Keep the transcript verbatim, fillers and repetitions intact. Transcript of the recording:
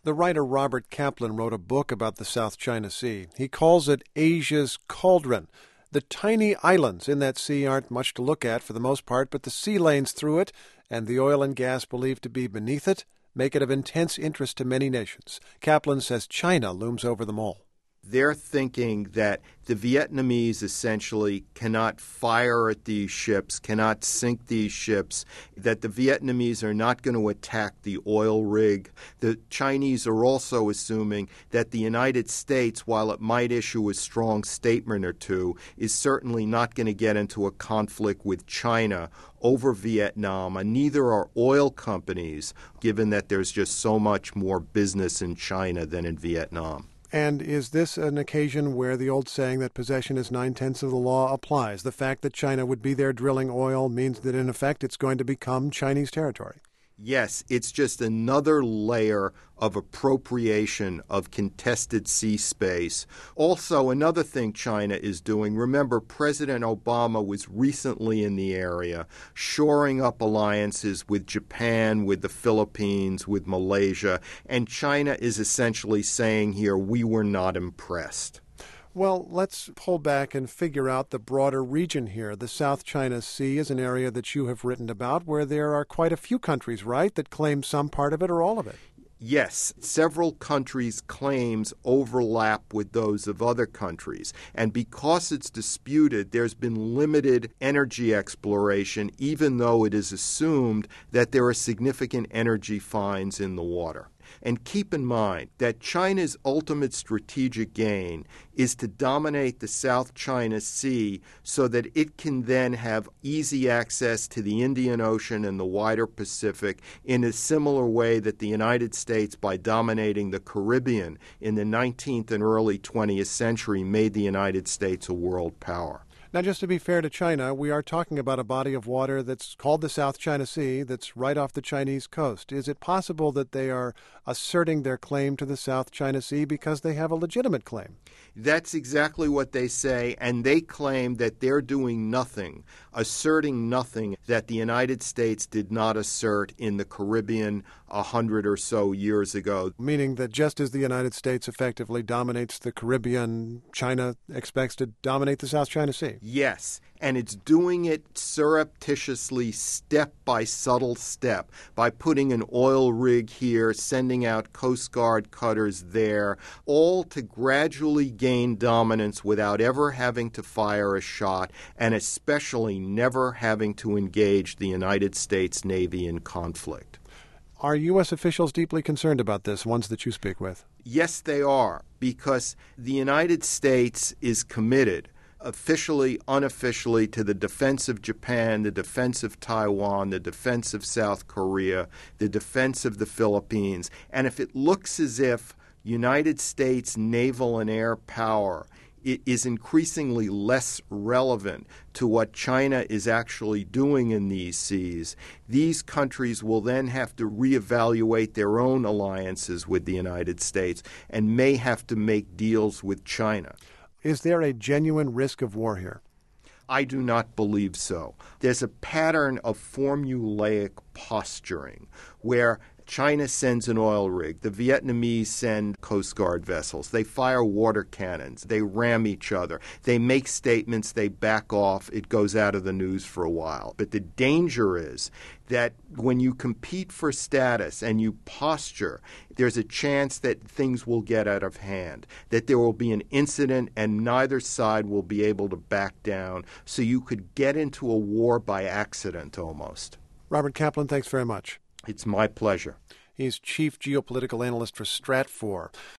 The writer Robert Kaplan wrote a book about the South China Sea. He calls it Asia's cauldron. The tiny islands in that sea aren't much to look at for the most part, but the sea lanes through it and the oil and gas believed to be beneath it make it of intense interest to many nations. Kaplan says China looms over them all. They're thinking that the Vietnamese essentially cannot fire at these ships, cannot sink these ships, that the Vietnamese are not going to attack the oil rig. The Chinese are also assuming that the United States, while it might issue a strong statement or two, is certainly not going to get into a conflict with China over Vietnam, and neither are oil companies, given that there's just so much more business in China than in Vietnam. And is this an occasion where the old saying that possession is nine-tenths of the law applies? The fact that China would be there drilling oil means that, in effect, it's going to become Chinese territory. Yes, it's just another layer of appropriation of contested sea space. Also, another thing China is doing, remember, President Obama was recently in the area, shoring up alliances with Japan, with the Philippines, with Malaysia, and China is essentially saying here, we were not impressed. Well, let's pull back and figure out the broader region here. The South China Sea is an area that you have written about where there are quite a few countries, right, that claim some part of it or all of it. Yes, several countries' claims overlap with those of other countries. And because it's disputed, there's been limited energy exploration, even though it is assumed that there are significant energy finds in the water. And keep in mind that China's ultimate strategic gain is to dominate the South China Sea so that it can then have easy access to the Indian Ocean and the wider Pacific in a similar way that the United States, by dominating the Caribbean in the nineteenth and early twentieth century, made the United States a world power. Now, just to be fair to China, we are talking about a body of water that's called the South China Sea that's right off the Chinese coast. Is it possible that they are asserting their claim to the South China Sea because they have a legitimate claim? That's exactly what they say, and they claim that they're doing nothing, asserting nothing that the United States did not assert in the Caribbean a hundred or so years ago. Meaning that just as the United States effectively dominates the Caribbean, China expects to dominate the South China Sea. Yes, and it's doing it surreptitiously, step by subtle step, by putting an oil rig here, sending out Coast Guard cutters there, all to gradually gain dominance without ever having to fire a shot, and especially never having to engage the United States Navy in conflict. Are U S officials deeply concerned about this, ones that you speak with? Yes, they are, because the United States is committed officially, unofficially, to the defense of Japan, the defense of Taiwan, the defense of South Korea, the defense of the Philippines. And if it looks as if United States naval and air power it is increasingly less relevant to what China is actually doing in these seas, these countries will then have to reevaluate their own alliances with the United States and may have to make deals with China. Is there a genuine risk of war here? I do not believe so. There's a pattern of formulaic posturing where China sends an oil rig. The Vietnamese send Coast Guard vessels. They fire water cannons. They ram each other. They make statements. They back off. It goes out of the news for a while. But the danger is that when you compete for status and you posture, there's a chance that things will get out of hand, that there will be an incident and neither side will be able to back down. So you could get into a war by accident almost. Robert Kaplan, thanks very much. It's my pleasure. He's chief geopolitical analyst for Stratfor.